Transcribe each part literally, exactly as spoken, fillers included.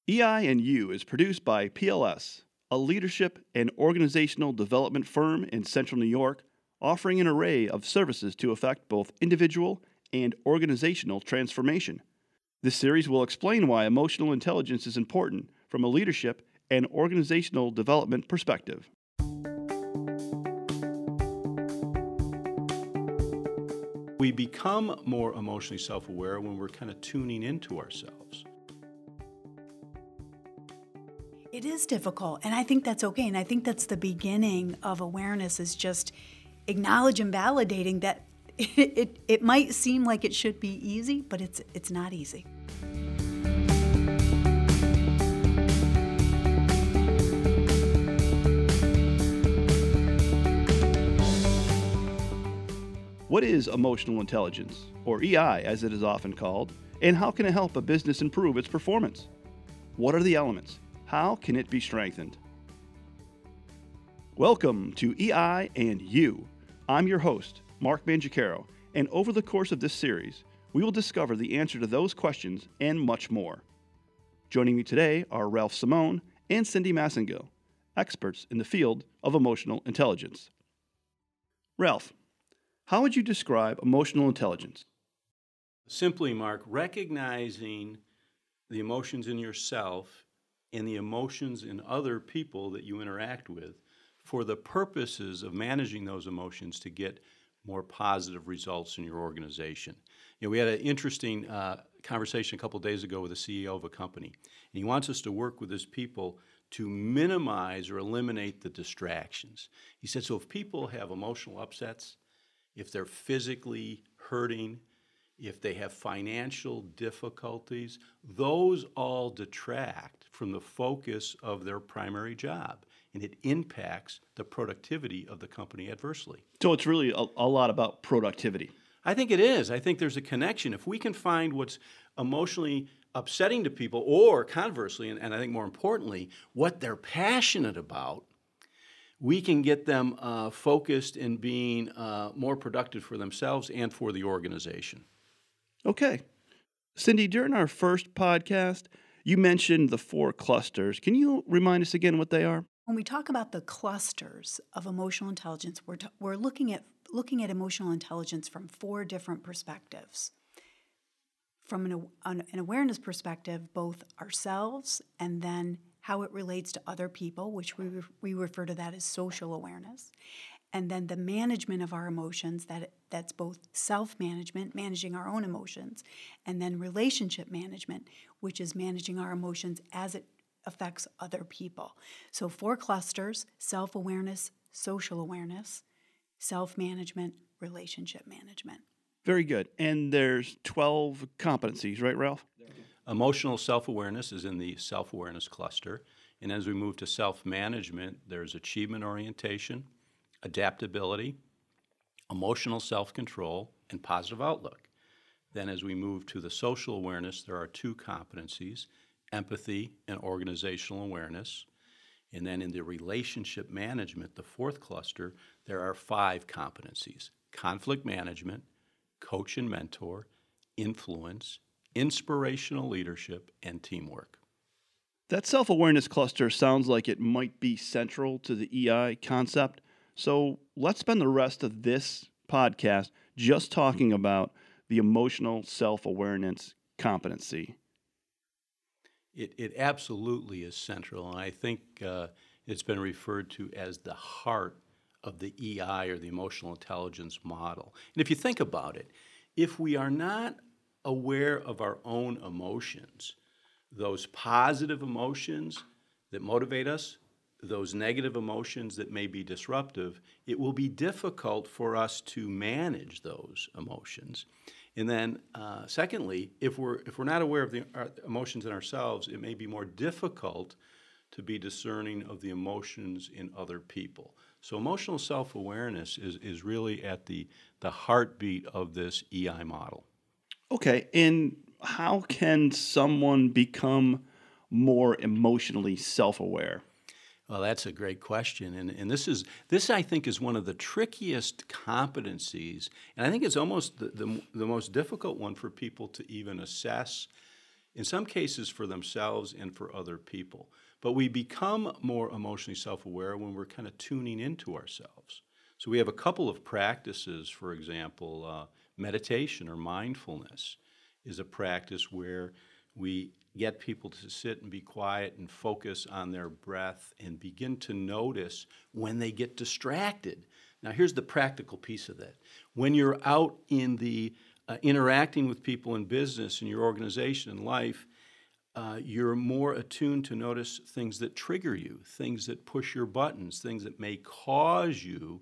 E I and U is produced by P L S, a leadership and organizational development firm in Central New York, offering an array of services to affect both individual and organizational transformation. This series will explain why emotional intelligence is important from a leadership and organizational development perspective. We become more emotionally self-aware when we're kind of tuning into ourselves. It is difficult, and I think that's okay, and I think that's the beginning of awareness, is just acknowledge and validating that it, it, it might seem like it should be easy, but it's it's not easy. What is emotional intelligence, or E I as it is often called, and how can it help a business improve its performance? What are the elements? How can it be strengthened? Welcome to E I and U. I'm your host, Mark Mangiacaro, and over the course of this series, we will discover the answer to those questions and much more. Joining me today are Ralph Simone and Cindy Massengill, experts in the field of emotional intelligence. Ralph, how would you describe emotional intelligence? Simply, Mark, recognizing the emotions in yourself and the emotions in other people that you interact with for the purposes of managing those emotions to get more positive results in your organization. You know, we had an interesting uh, conversation a couple of days ago with the C E O of a company, and he wants us to work with his people to minimize or eliminate the distractions. He said, so if people have emotional upsets, if they're physically hurting, if they have financial difficulties, those all detract from the focus of their primary job, and it impacts the productivity of the company adversely. So it's really a, a lot about productivity. I think it is. I think there's a connection. If we can find what's emotionally upsetting to people, or conversely, and, and I think more importantly, what they're passionate about, we can get them uh, focused in being uh, more productive for themselves and for the organization. Okay. Cindy, during our first podcast, you mentioned the four clusters. Can you remind us again what they are? When we talk about the clusters of emotional intelligence, we're, t- we're looking at looking at emotional intelligence from four different perspectives. From an, an, an awareness perspective, both ourselves and then how it relates to other people, which we, re- we refer to that as social awareness. And then the management of our emotions, that that's both self-management, managing our own emotions, and then relationship management, which is managing our emotions as it affects other people. So four clusters: self-awareness, social awareness, self-management, relationship management. Very good. And there's twelve competencies, right, Ralph? Emotional self-awareness is in the self-awareness cluster. And as we move to self-management, there's achievement orientation, adaptability, emotional self-control, and positive outlook. Then as we move to the social awareness, there are two competencies: empathy and organizational awareness. And then in the relationship management, the fourth cluster, there are five competencies: conflict management, coach and mentor, influence, inspirational leadership, and teamwork. That self-awareness cluster sounds like it might be central to the E I concept. So let's spend the rest of this podcast just talking about the emotional self-awareness competency. It, it absolutely is central, and I think uh, it's been referred to as the heart of the E I, or the emotional intelligence model. And if you think about it, if we are not aware of our own emotions, those positive emotions that motivate us, those negative emotions that may be disruptive, it will be difficult for us to manage those emotions. And then, uh, secondly, if we're if we're not aware of the our emotions in ourselves, it may be more difficult to be discerning of the emotions in other people. So emotional self-awareness is, is really at the, the heartbeat of this E I model. Okay, and how can someone become more emotionally self-aware? Well, that's a great question, and and this is this I think is one of the trickiest competencies, and I think it's almost the, the, the most difficult one for people to even assess in some cases for themselves and for other people. But we become more emotionally self-aware when we're kind of tuning into ourselves. So we have a couple of practices, for example, uh, meditation or mindfulness is a practice where we get people to sit and be quiet and focus on their breath and begin to notice when they get distracted. Now, here's the practical piece of that. When you're out in the uh, interacting with people in business, in your organization, in life, uh, you're more attuned to notice things that trigger you, things that push your buttons, things that may cause you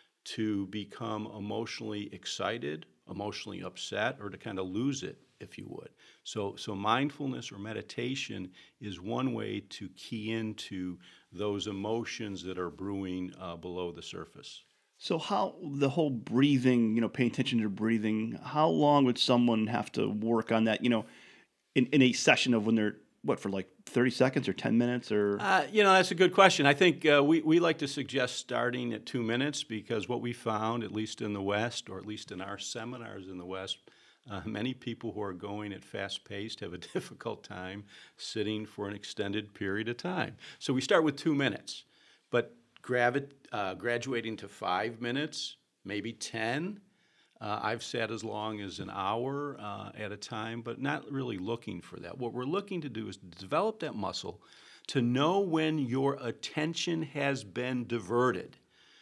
to become emotionally excited, emotionally upset, or to kind of lose it, if you would. So, so mindfulness or meditation is one way to key into those emotions that are brewing uh, below the surface. So how the whole breathing, you know, paying attention to breathing, how long would someone have to work on that, you know, in, in a session of when they're, what, for like thirty seconds or ten minutes or? Uh, you know, that's a good question. I think uh, we, we like to suggest starting at two minutes because what we found, at least in the West, or at least in our seminars in the West, uh, many people who are going at fast pace have a difficult time sitting for an extended period of time. So we start with two minutes, but gravi- uh, graduating to five minutes, maybe ten. Uh, I've sat as long as an hour uh, at a time, but not really looking for that. What we're looking to do is develop that muscle to know when your attention has been diverted.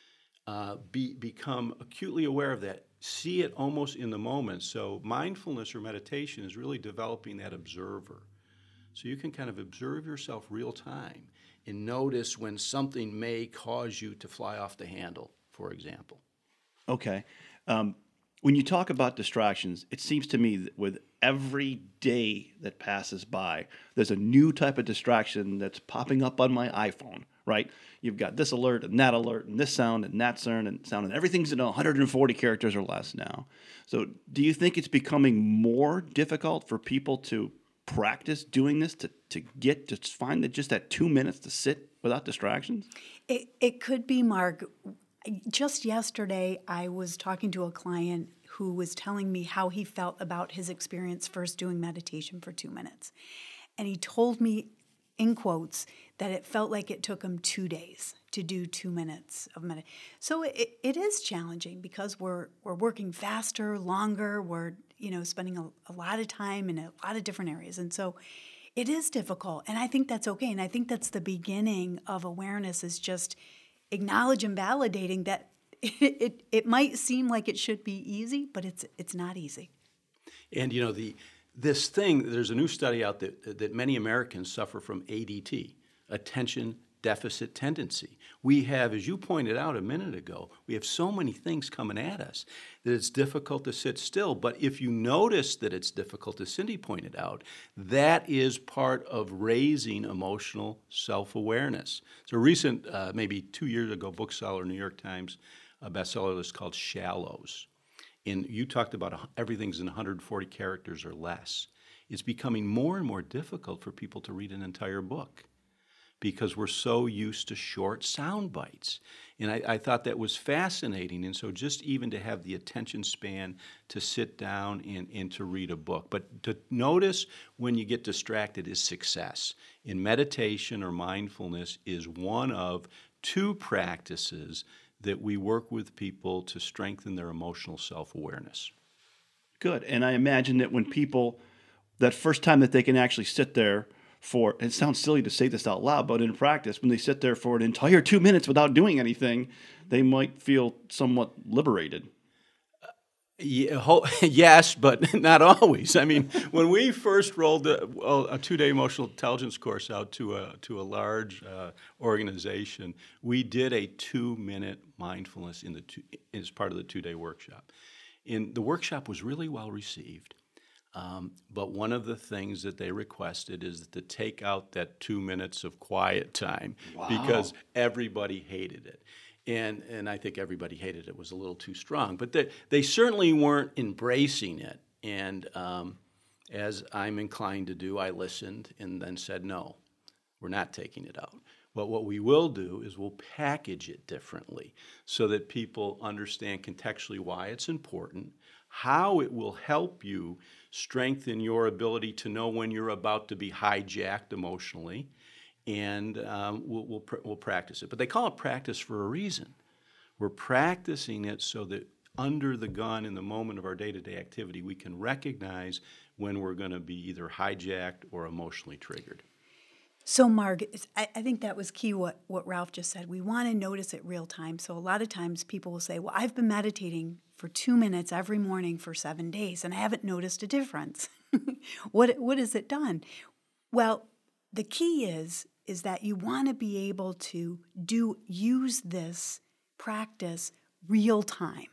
Uh, be, become acutely aware of that. See it almost in the moment. So mindfulness or meditation is really developing that observer. So you can kind of observe yourself real time and notice when something may cause you to fly off the handle, for example. Okay. Um, when you talk about distractions, it seems to me that with every day that passes by, there's a new type of distraction that's popping up on my iPhone, right? You've got this alert and that alert and this sound and that sound and sound, and everything's in one hundred forty characters or less now. So do you think it's becoming more difficult for people to practice doing this, to, to get to find that just that two minutes to sit without distractions? It, it could be, Mark. Just yesterday, I was talking to a client who was telling me how he felt about his experience first doing meditation for two minutes. And he told me, in quotes, that it felt like it took him two days to do two minutes of meditation. So it, it is challenging because we're we're working faster, longer. We're you know spending a, a lot of time in a lot of different areas, and so it is difficult. And I think that's okay. And I think that's the beginning of awareness, is just acknowledge and validating that it, it it might seem like it should be easy, but it's it's not easy. And you know the this thing, there's a new study out that that many Americans suffer from A D T, attention deficit tendency. We have, as you pointed out a minute ago, we have so many things coming at us that it's difficult to sit still. But if you notice that it's difficult, as Cindy pointed out, that is part of raising emotional self-awareness. So a recent, uh, maybe two years ago, bookseller, New York Times, a bestseller list called Shallows. And you talked about everything's in one hundred forty characters or less. It's becoming more and more difficult for people to read an entire book, because we're so used to short sound bites. And I, I thought that was fascinating. And so just even to have the attention span to sit down and, and to read a book. But to notice when you get distracted is success. In meditation or mindfulness is one of two practices that we work with people to strengthen their emotional self-awareness. Good. And I imagine that when people, that first time that they can actually sit there for, it sounds silly to say this out loud, but in practice, when they sit there for an entire two minutes without doing anything, they might feel somewhat liberated. Uh, yeah, ho- yes, but not always. I mean, when we first rolled a, a two-day emotional intelligence course out to a to a large uh, organization, we did a two-minute mindfulness in the two, as part of the two-day workshop. And the workshop was really well received. Um, but one of the things that they requested is to take out that two minutes of quiet time. Wow. Because everybody hated it. And and I think everybody hated it was a little too strong. But they, they certainly weren't embracing it. And um, as I'm inclined to do, I listened and then said, no, we're not taking it out. But what we will do is we'll package it differently so that people understand contextually why it's important, how it will help you strengthen your ability to know when you're about to be hijacked emotionally, and um, we'll, we'll, pr- we'll practice it. But they call it practice for a reason. We're practicing it so that under the gun in the moment of our day-to-day activity, we can recognize when we're going to be either hijacked or emotionally triggered. So, Marg, I, I think that was key what, what Ralph just said. We want to notice it real time. So a lot of times people will say, well, I've been meditating for two minutes every morning for seven days and I haven't noticed a difference. what what has it done? Well, the key is, is that you want to be able to do use this practice real time.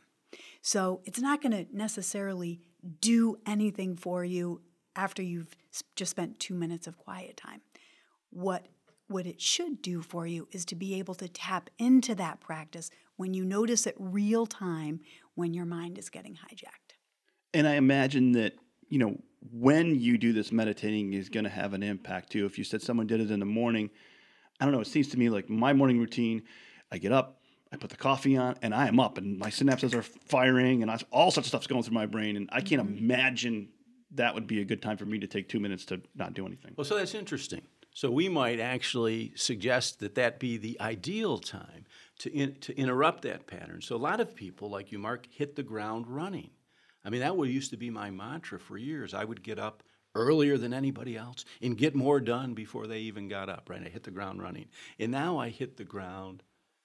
So it's not going to necessarily do anything for you after you've just spent two minutes of quiet time. What, what it should do for you is to be able to tap into that practice when you notice it real time when your mind is getting hijacked. And I imagine that, you know, when you do this meditating is going to have an impact too. If you said someone did it in the morning, I don't know, it seems to me like my morning routine, I get up, I put the coffee on, and I am up, and my synapses are firing, and I, all sorts of stuff's going through my brain, and I can't mm-hmm. imagine that would be a good time for me to take two minutes to not do anything. Well, so that's interesting. So we might actually suggest that that be the ideal time to in, to interrupt that pattern. So a lot of people, like you, Mark, hit the ground running. I mean, that would used to be my mantra for years. I would get up earlier than anybody else and get more done before they even got up, right? I hit the ground running. And now I hit the ground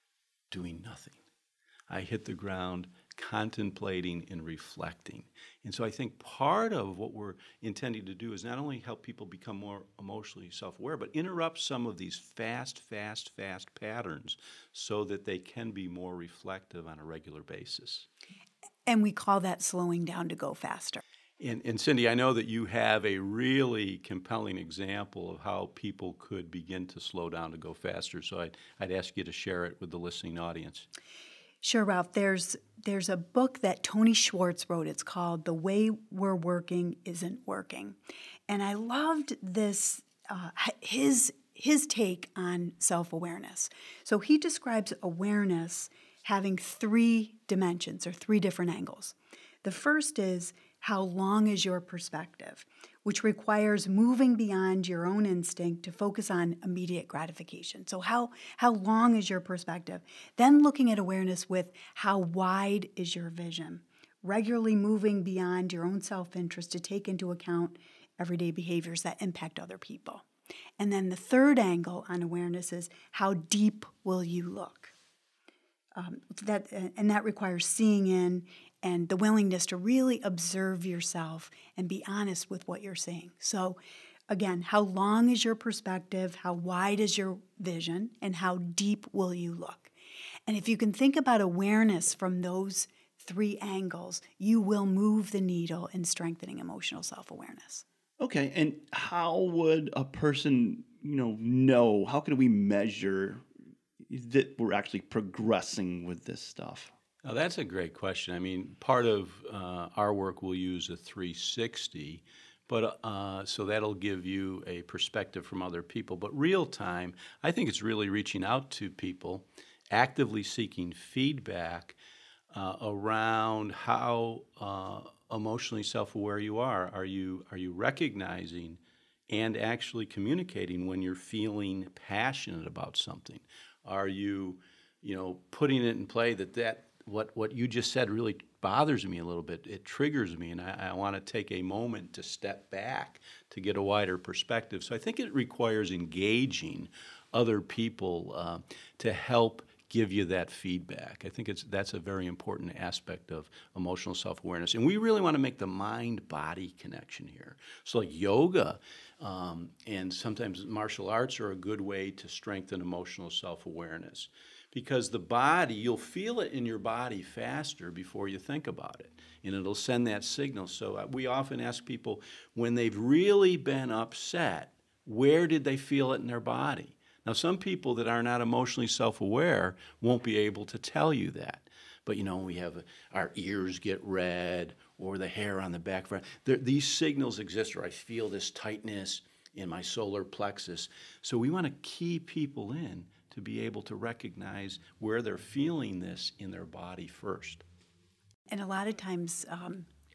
doing nothing. I hit the ground contemplating and reflecting. And so I think part of what we're intending to do is not only help people become more emotionally self-aware, but interrupt some of these fast, fast, fast patterns so that they can be more reflective on a regular basis. And we call that slowing down to go faster. And, and Cindy, I know that you have a really compelling example of how people could begin to slow down to go faster. So I'd, I'd ask you to share it with the listening audience. Sure, Ralph. There's there's a book that Tony Schwartz wrote. It's called The Way We're Working Isn't Working. And I loved this, uh, his, his take on self-awareness. So he describes awareness having three dimensions or three different angles. The first is how long is your perspective, which requires moving beyond your own instinct to focus on immediate gratification. So how, how long is your perspective? Then looking at awareness with how wide is your vision, regularly moving beyond your own self-interest to take into account everyday behaviors that impact other people. And then the third angle on awareness is how deep will you look? Um, that and that requires seeing in and the willingness to really observe yourself and be honest with what you're seeing. So again, how long is your perspective, how wide is your vision, and how deep will you look? And if you can think about awareness from those three angles, you will move the needle in strengthening emotional self-awareness. Okay, and how would a person, you know, know, how can we measure that we're actually progressing with this stuff? Now, that's a great question. I mean, part of uh, our work will use a three sixty, but uh, so that'll give you a perspective from other people. But real time, I think it's really reaching out to people, actively seeking feedback uh, around how uh, emotionally self-aware you are. Are you are you recognizing and actually communicating when you're feeling passionate about something? Are you, you know, putting it in play that that what what you just said really bothers me a little bit. It triggers me, and I, I want to take a moment to step back to get a wider perspective. So I think it requires engaging other people uh, to help give you that feedback. I think it's that's a very important aspect of emotional self-awareness. And we really want to make the mind-body connection here. So like yoga um, and sometimes martial arts are a good way to strengthen emotional self-awareness. Because the body, you'll feel it in your body faster before you think about it, and it'll send that signal. So we often ask people, when they've really been upset, where did they feel it in their body? Now, some people that are not emotionally self-aware won't be able to tell you that. But, you know, we have our ears get red or the hair on the back of our, there, these signals exist, or I feel this tightness in my solar plexus. So we want to key people in to be able to recognize where they're feeling this in their body first. And a lot of times, um,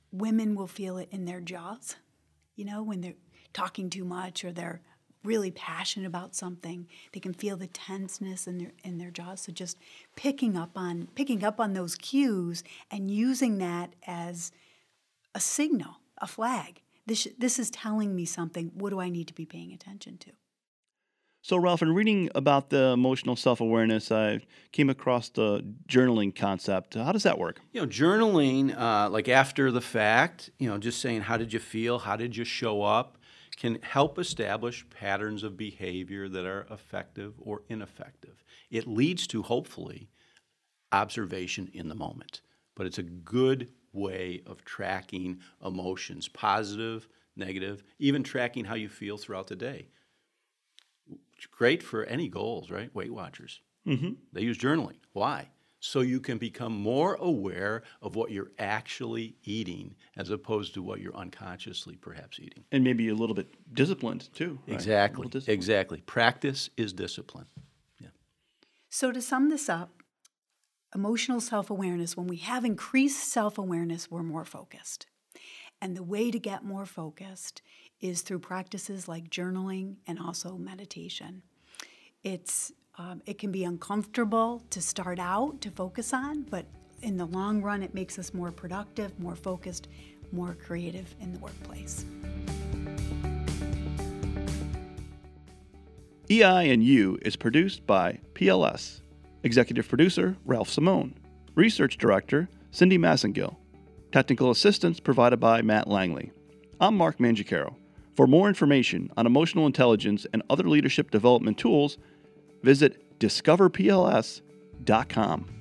women will feel it in their jaws, you know, when they're talking too much or they're really passionate about something. They can feel the tenseness in their in their jaws. So just picking up on picking up on those cues and using that as a signal, a flag. This this is telling me something. What do I need to be paying attention to? So, Ralph, in reading about the emotional self-awareness, I came across the journaling concept. How does that work? You know, journaling, uh, like after the fact, you know, just saying, how did you feel? How did you show up? Can help establish patterns of behavior that are effective or ineffective. It leads to, hopefully, observation in the moment. But it's a good way of tracking emotions, positive, negative, even tracking how you feel throughout the day. It's great for any goals, right? Weight Watchers. Mm-hmm. They use journaling. Why? So you can become more aware of what you're actually eating as opposed to what you're unconsciously perhaps eating. And maybe a little bit disciplined, too. Right? Exactly. Exactly. Practice is discipline. Yeah. So to sum this up, emotional self-awareness, when we have increased self-awareness, we're more focused. And the way to get more focused is through practices like journaling and also meditation. It's um, it can be uncomfortable to start out to focus on, but in the long run, it makes us more productive, more focused, more creative in the workplace. E I and You is produced by P L S. Executive Producer, Ralph Simone. Research Director, Cindy Massengill. Technical assistance provided by Matt Langley. I'm Mark Mangicaro. For more information on emotional intelligence and other leadership development tools, visit discover p l s dot com.